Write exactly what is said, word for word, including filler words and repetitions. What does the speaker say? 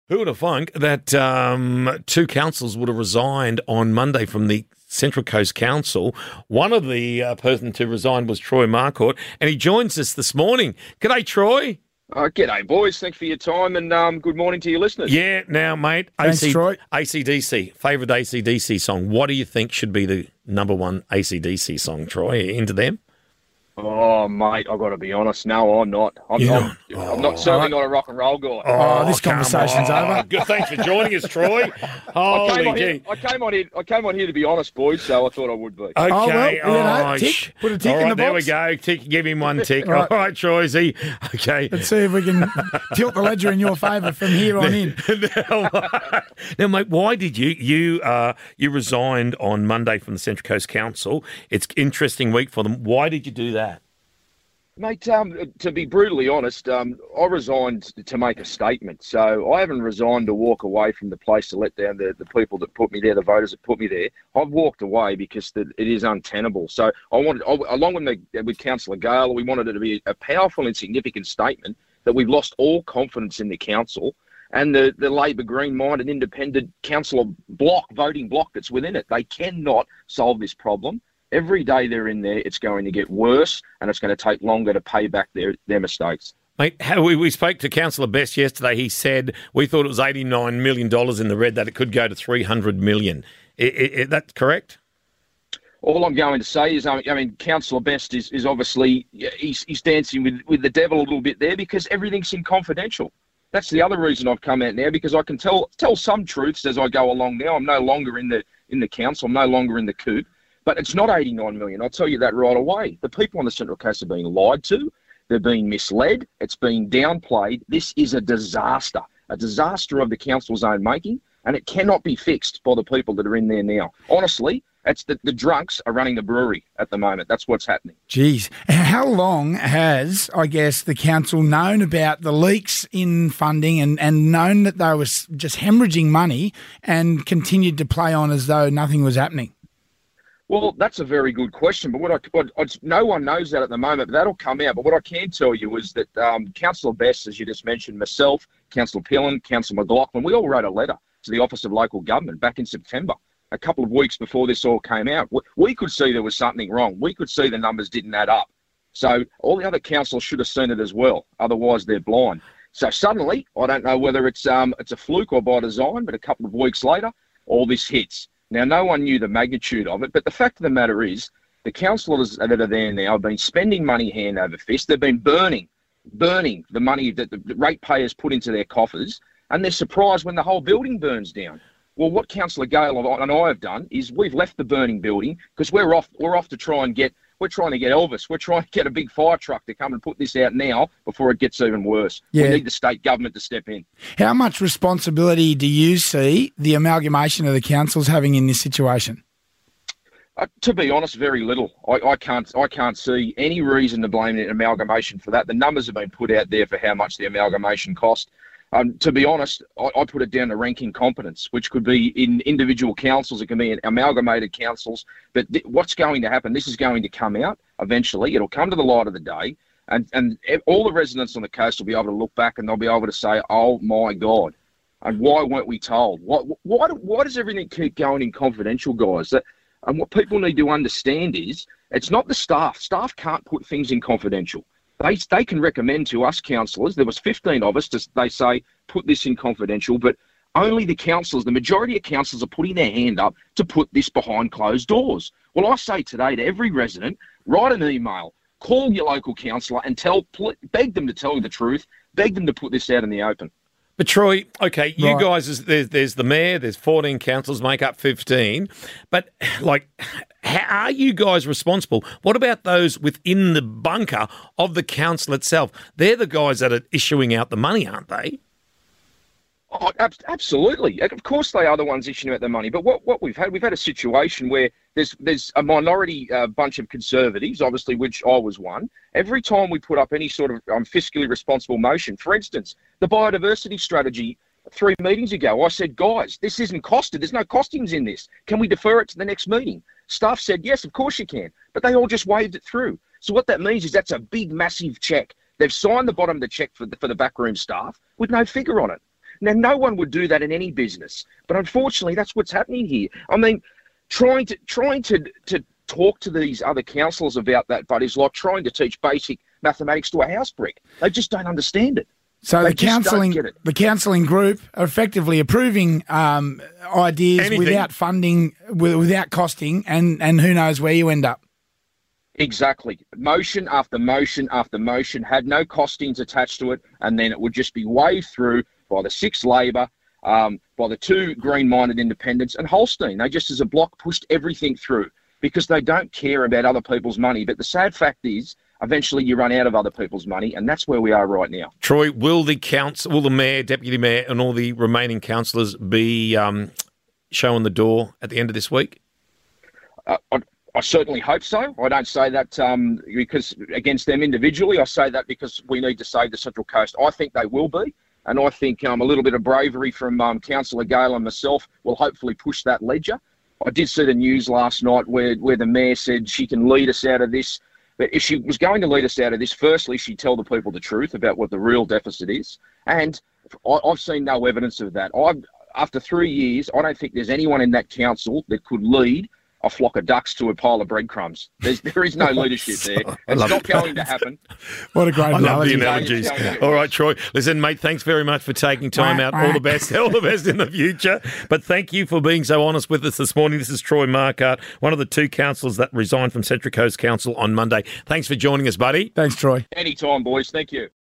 Who would have thunk that um, two councils would have resigned on Monday from the Central Coast Council? One of the uh, person to resign was Troy Marcourt, and he joins us this morning. G'day, Troy. Uh, g'day, boys. Thanks for your time, and um, good morning to your listeners. Yeah, now, mate, Thanks, A C- Troy. A C D C, favourite A C D C song. What do you think should be the number one A C D C song, Troy? Into them? Oh, mate, I've got to be honest. No, I'm not. I'm, You're I'm, not? I'm not certainly not a rock and roll guy. Oh, this come conversation's on. over. Good, thanks for joining us, Troy. I came, Holy on here, gee. I came on here. I came on here to be honest, boys. So I thought I would be. Okay. Oh, well, you know, tick. sh- Put a tick All in right, the there box. we go. Tick. Give him one tick. Right. All right, Troy. Okay. Let's see if we can tilt the ledger in your favour from here on in. now, now, mate, why did you you uh, you resigned on Monday from the Central Coast Council? It's an interesting week for them. Why did you do that? Mate, um, to be brutally honest, um, I resigned to make a statement. So I haven't resigned to walk away from the place to let down the, the people that put me there, the voters that put me there. I've walked away because the, it is untenable. So I wanted, I, along with, the, with Councillor Gale, we wanted it to be a powerful and significant statement that we've lost all confidence in the council and the, the Labor, Green-minded, independent councillor block, voting block that's within it. They cannot solve this problem. Every day they're in there, it's going to get worse, and it's going to take longer to pay back their, their mistakes. Mate, how, we, we spoke to Councillor Best yesterday. He said we thought it was eighty-nine million dollars in the red, that it could go to three hundred million dollars. Is that correct? All I'm going to say is, I mean, Councillor Best is, is obviously, he's, he's dancing with, with the devil a little bit there because everything's in confidential. That's the other reason I've come out now, because I can tell tell some truths as I go along now. I'm no longer in the in the council. I'm no longer in the coop. But it's not eighty-nine million. I'll tell you that right away. The people on the Central Coast are being lied to. They're being misled. It's being downplayed. This is a disaster, a disaster of the council's own making, and it cannot be fixed by the people that are in there now. Honestly, it's the, the drunks are running the brewery at the moment. That's what's happening. Geez. How long has, I guess, the council known about the leaks in funding and, and known that they were just hemorrhaging money and continued to play on as though nothing was happening? Well, that's a very good question, but what I, what I, no one knows that at the moment, but that'll come out. But what I can tell you is that um, Councillor Best, as you just mentioned, myself, Councillor Pillen, Councillor McLaughlin, we all wrote a letter to the Office of Local Government back in September, a couple of weeks before this all came out. We, we could see there was something wrong. We could see the numbers didn't add up. So all the other councils should have seen it as well. Otherwise, they're blind. So suddenly, I don't know whether it's um it's a fluke or by design, but a couple of weeks later, all this hits. Now, no one knew the magnitude of it, but the fact of the matter is the councillors that are there now have been spending money hand over fist. They've been burning, burning the money that the ratepayers put into their coffers, and they're surprised when the whole building burns down. Well, what Councillor Gale and I have done is we've left the burning building because we're off, we're off to try and get, we're trying to get Elvis. We're trying to get a big fire truck to come and put this out now before it gets even worse. Yeah. We need the state government to step in. How much responsibility do you see the amalgamation of the councils having in this situation? Uh, to be honest, very little. I, I can't I can't see any reason to blame an amalgamation for that. The numbers have been put out there for how much the amalgamation cost. Um, to be honest, I, I put it down to ranking competence, which could be in individual councils. It can be in amalgamated councils. But th- what's going to happen, this is going to come out eventually. It'll come to the light of the day. And, and all the residents on the coast will be able to look back and they'll be able to say, oh, my God. And why weren't we told? Why, why, why does everything keep going in confidential, guys? That, and what people need to understand is it's not the staff. Staff can't put things in confidential. They they can recommend to us councillors, there was fifteen of us, to, they say, put this in confidential, but only the councillors, the majority of councillors are putting their hand up to put this behind closed doors. Well, I say today to every resident, write an email, call your local councillor and tell, beg them to tell you the truth, beg them to put this out in the open. But Troy, okay, you Right. guys, is- there's, there's the mayor, there's fourteen councils, make up fifteen. But, like, how are you guys responsible? What about those within the bunker of the council itself? They're the guys that are issuing out the money, aren't they? Oh, ab- absolutely. Of course they are the ones issuing out the money. But what, what we've had, we've had a situation where there's there's a minority uh, bunch of conservatives, obviously, which I was one. Every time we put up any sort of um, fiscally responsible motion, for instance, the biodiversity strategy three meetings ago, I said, guys, this isn't costed. There's no costings in this. Can we defer it to the next meeting? Staff said, yes, of course you can. But they all just waved it through. So what that means is that's a big, massive check. They've signed the bottom of the check for the, for the backroom staff with no figure on it. Now, no one would do that in any business, but unfortunately, that's what's happening here. I mean, trying to trying to to talk to these other councillors about that, but is like trying to teach basic mathematics to a house brick. They just don't understand it. So They the just don't counselling, get it. the counselling group are effectively approving um, ideas Anything. without funding, wi- without costing, and, and who knows where you end up. Exactly. Motion after motion after motion had no costings attached to it, and then it would just be waved through by the six Labor, um, by the two green-minded independents, and Holstein. They just as a block pushed everything through because they don't care about other people's money. But the sad fact is, eventually you run out of other people's money, and that's where we are right now. Troy, will the council, will the mayor, deputy mayor, and all the remaining councillors be um, showing the door at the end of this week? Uh, I, I certainly hope so. I don't say that um, because against them individually. I say that because we need to save the Central Coast. I think they will be, and I think um, a little bit of bravery from um, Councillor Gale and myself will hopefully push that ledger. I did see the news last night where, where the mayor said she can lead us out of this. But if she was going to lead us out of this, firstly, she'd tell the people the truth about what the real deficit is. And I, I've seen no evidence of that. I've, after three years, I don't think there's anyone in that council that could lead a flock of ducks to a pile of breadcrumbs. There's, there is no leadership there. It's not going to happen. What a great I love the analogy. analogies. All right, Troy. Listen, mate, thanks very much for taking time out. All the best. All the best in the future. But thank you for being so honest with us this morning. This is Troy Marquardt, one of the two councillors that resigned from Central Coast Council on Monday. Thanks for joining us, buddy. Thanks, Troy. Anytime, boys. Thank you.